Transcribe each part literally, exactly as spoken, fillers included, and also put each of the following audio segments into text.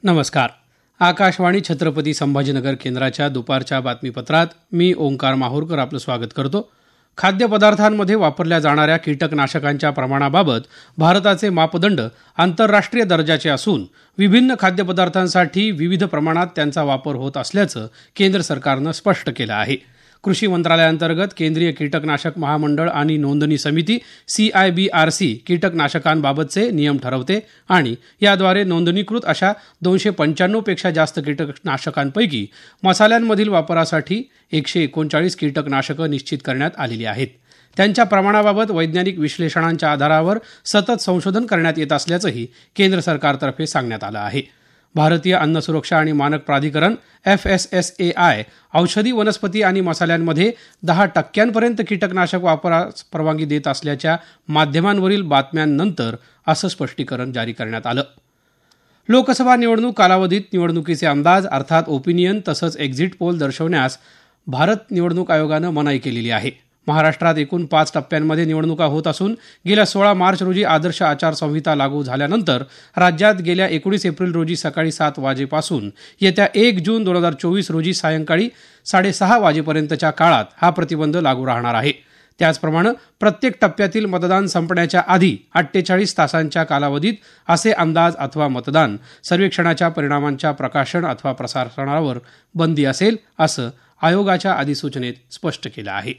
नमस्कार. आकाशवाणी छत्रपती संभाजीनगर केंद्राच्या दुपारच्या बातमीपत्रात मी ओंकार माहूरकर आपलं स्वागत करतो. खाद्यपदार्थांमध्ये वापरल्या जाणाऱ्या कीटकनाशकांच्या प्रमाणाबाबत भारताचे मापदंड आंतरराष्ट्रीय दर्जाचे असून विभिन्न खाद्यपदार्थांसाठी विविध प्रमाणात त्यांचा वापर होत असल्याचं केंद्र सरकारनं स्पष्ट केलं आहे. कृषी मंत्रालयाअंतर्गत केंद्रीय कीटकनाशक महामंडळ आणि नोंदणी समिती C I B R C कीटकनाशकांबाबतचे नियम ठरवते आणि याद्वारे नोंदणीकृत अशा दोनशे पंच्याण्णव पेक्षा जास्त कीटकनाशकांपैकी मसाल्यांमधील वापरासाठी एकशे एकोणचाळीस कीटकनाशकं निश्चित करण्यात आलेली आहेत. त्यांच्या प्रमाणाबाबत वैज्ञानिक विश्लेषणांच्या आधारावर सतत संशोधन करण्यात येत असल्याचंही केंद्र सरकारतर्फे सांगण्यात आलं आहे. भारतीय अन्न सुरक्षा आणि मानक प्राधिकरण F S S A I औषधी वनस्पती आणि मसाल्यांमध्ये दहा टक्क्यांपर्यंत कीटकनाशक वापरास परवानगी देत असल्याच्या माध्यमांवरील बातम्यांनंतर असं स्पष्टीकरण जारी करण्यात आलं. लोकसभा निवडणूक कालावधीत निवडणुकीचे अंदाज अर्थात ओपिनियन तसंच एक्झिट पोल दर्शवण्यास भारत निवडणूक आयोगानं मनाई केलेली आहे. महाराष्ट्रात एकूण पाच टप्प्यांमध्ये निवडणुका होत असून गेल्या सोळा मार्च रोजी आदर्श आचारसंहिता लागू झाल्यानंतर राज्यात गेल्या एकोणीस एप्रिल रोजी सकाळी सात वाजेपासून येत्या एक जून दोन हजार चोवीस रोजी सायंकाळी साडेसहा वाजेपर्यंतच्या काळात हा प्रतिबंध लागू राहणार आहे. त्याचप्रमाणे प्रत्येक टप्प्यातील मतदान संपण्याच्या आधी अठ्ठेचाळीस तासांच्या कालावधीत असे अंदाज अथवा मतदान सर्वेक्षणाच्या परिणामांच्या प्रकाशन अथवा प्रसारणावर बंदी असेल असं आयोगाच्या अधिसूचनेत स्पष्ट केलं आहे.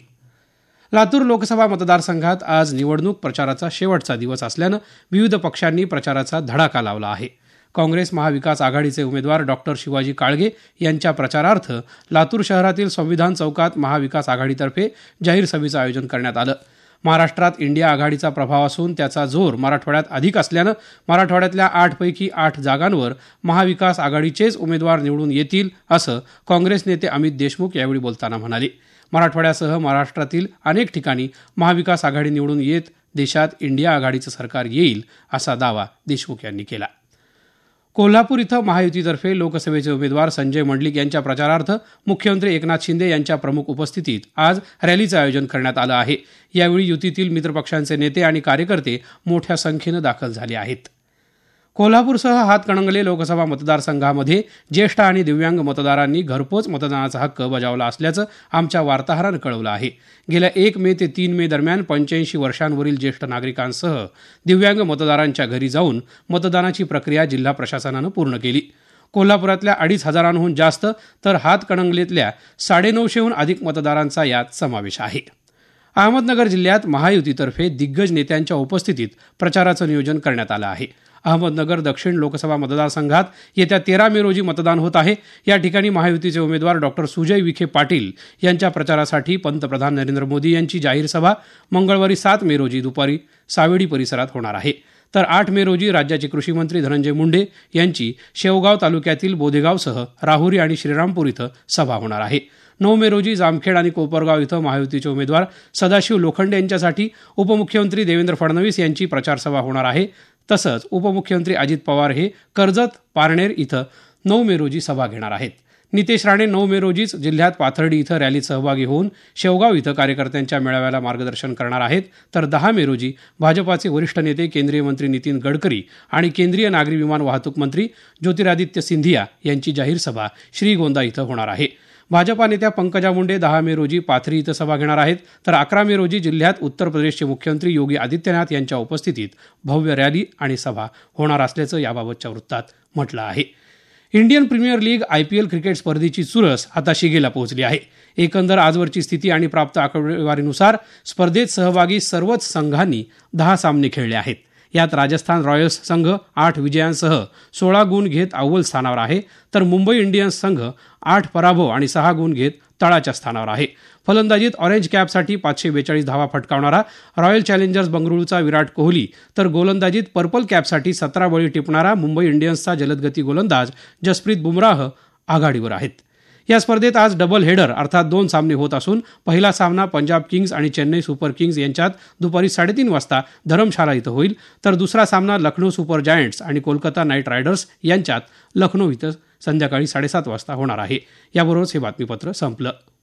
लातूर लोकसभा मतदारसंघात आज निवडणूक प्रचाराचा शेवटचा दिवस असल्यानं विविध पक्षांनी प्रचाराचा धडाका लावला आहे. काँग्रेस महाविकास आघाडीचे उमेदवार डॉक्टर शिवाजी काळगे यांच्या प्रचारार्थ लातूर शहरातील संविधान चौकात महाविकास आघाडीतर्फे जाहीर सभेचं आयोजन करण्यात आलं. महाराष्ट्रात इंडिया आघाडीचा प्रभाव असून त्याचा जोर मराठवाड्यात अधिक असल्यानं मराठवाड्यातल्या आठपैकी आठ जागांवर महाविकास आघाडीचेच उमेदवार निवडून येतील असं काँग्रेस नेते अमित देशमुख यावेळी बोलताना म्हणाले. मराठवाड्यासह महाराष्ट्रातील अनेक ठिकाणी महाविकास आघाडी निवडून येत देशात इंडिया आघाडीचं सरकार येईल असा दावा देशमुख यांनी केला. कोल्हापूर इथं महायुतीतर्फे लोकसभेचे उमेदवार संजय मंडलिक यांच्या प्रचारार्थ मुख्यमंत्री एकनाथ शिंदे यांच्या प्रमुख उपस्थितीत आज रॅलीचं आयोजन करण्यात आलं आहे. यावेळी युतीतील मित्रपक्षांचे नेते आणि कार्यकर्ते मोठ्या संख्येनं दाखल झाले आहेत. कोल्हापूरसह हातकणंगले लोकसभा मतदारसंघामध्ये ज्येष्ठ आणि दिव्यांग मतदारांनी घरपोच मतदानाचा हक्क बजावला असल्याचं आमच्या वार्ताहरानं कळवलं आहे. गेल्या एक मे ते तीन मे दरम्यान पंच्याऐंशी वर्षांवरील ज्येष्ठ नागरिकांसह दिव्यांग मतदारांच्या घरी जाऊन मतदानाची प्रक्रिया जिल्हा प्रशासनानं पूर्ण केली. कोल्हापुरातल्या अडीच हजारांहून जास्त तर हातकणंगलेतल्या साडेनऊशेहून अधिक मतदारांचा यात समावेश आहे. अहमदनगर जिल्ह्यात महायुतीतर्फे दिग्गज नेत्यांच्या उपस्थितीत प्रचाराचं नियोजन करण्यात आलं आहे. अहमदनगर दक्षिण लोकसभा मतदारसंघात येत्या तेरा मे रोजी मतदान होत आहे. या ठिकाणी महायुतीचे उमेदवार डॉक्टर सुजय विखे पाटील यांच्या प्रचारासाठी पंतप्रधान नरेंद्र मोदी यांची जाहीर सभा मंगळवारी सात मे रोजी दुपारी सावेडी परिसरात होणार आहे. तर आठ मे रोजी राज्याचे कृषी मंत्री धनंजय मुंडे यांची शेवगाव तालुक्यातील बोधेगावसह राहुरी आणि श्रीरामपूर इथं सभा होणार आहे. नऊ मे रोजी जामखेड आणि कोपरगाव इथं महायुतीचे उमेदवार सदाशिव लोखंडे यांच्यासाठी उपमुख्यमंत्री देवेंद्र फडणवीस यांची प्रचारसभा होणार आहे. तसंच उपमुख्यमंत्री अजित पवार हे कर्जत पारनेर इथं नऊ मे रोजी सभा घेणार आहेत. नितेश राणे नऊ मे रोजीच जिल्ह्यात पाथर्डी इथं रॅलीत सहभागी होऊन शेवगाव इथं कार्यकर्त्यांच्या मेळाव्याला मार्गदर्शन करणार आहेत. तर दहा मे रोजी भाजपाचे वरिष्ठ नेते केंद्रीय मंत्री नितीन गडकरी आणि केंद्रीय नागरी विमान वाहतूक मंत्री ज्योतिरादित्य सिंधिया यांची जाहीर सभा श्रीगोंदा इथं होणार आहे. भाजपा नेत्या पंकजा मुंडे दहा मे रोजी पाथरी इथं सभा घेणार आहेत. तर अकरा मे रोजी जिल्ह्यात उत्तर प्रदेशचे मुख्यमंत्री योगी आदित्यनाथ यांच्या उपस्थितीत भव्य रॅली आणि सभा होणार असल्याचं याबाबतच्या वृत्तात म्हटलं आहे. इंडियन प्रीमियर लीग आयपीएल क्रिकेट स्पर्धेची चुरस आता शिगेला पोहोचली आहे. एकंदर आजवरची स्थिती आणि प्राप्त आकडेवारीनुसार स्पर्धेत सहभागी सर्वच संघांनी दहा सामने खेळले आहेत. यात राजस्थान रॉयल्स संघ आठ विजयांसह सोळा गुण घेत अव्वल स्थानावर आहे. तर मुंबई इंडियन्स संघ आठ पराभव आणि सहा गुण घेत तळाच्या स्थानावर आहे. फलंदाजीत ऑरेंज कॅपसाठी पाचशे बेचाळीस धावा फटकावणारा रॉयल चॅलेंजर्स बंगळुरूचा विराट कोहली तर गोलंदाजीत पर्पल कॅपसाठी सतरा बळी टिपणारा मुंबई इंडियन्सचा जलदगती गोलंदाज जसप्रीत बुमराह आघाडीवर आहेत. या स्पर्धेत आज डबल हेडर अर्थात दोन सामने होत असून पहिला सामना पंजाब किंग्ज आणि चेन्नई सुपर किंग्ज यांच्यात दुपारी साडेतीन वाजता धरमशाला इथं होईल. तर दुसरा सामना लखनौ सुपर जायंट्स आणि कोलकाता नाईट रायडर्स यांच्यात लखनौ इथं संध्याकाळी साडेसात वाजता होणार आहे. याबरोबरच हे बातमीपत्र संपलं.